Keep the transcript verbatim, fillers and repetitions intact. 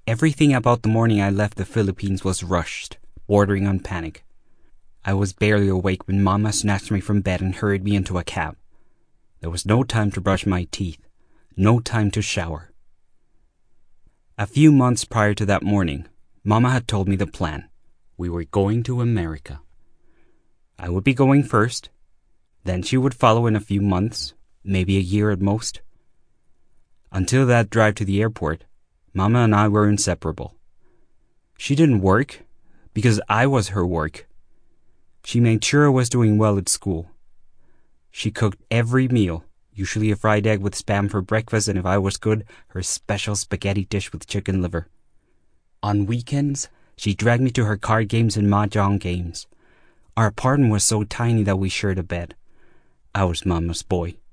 Everything about the morning I left the Philippines was rushed, bordering on panic. I was barely awake when Mama snatched me from bed and hurried me into a cab. There was no time to brush my teeth, no time to shower. A few months prior to that morning, Mama had told me the plan. We were going to America. I would be going first, then she would follow in a few months, maybe a year at most. Until that drive to the airport, Mama and I were inseparable. She didn't work because I was her work. She made sure I was doing well at school. She cooked every meal, usually a fried egg with Spam for breakfast, and if I was good, her special spaghetti dish with chicken liver. On weekends, she dragged me to her card games and mahjong games. Our apartment was so tiny that we shared a bed. I was Mama's boy.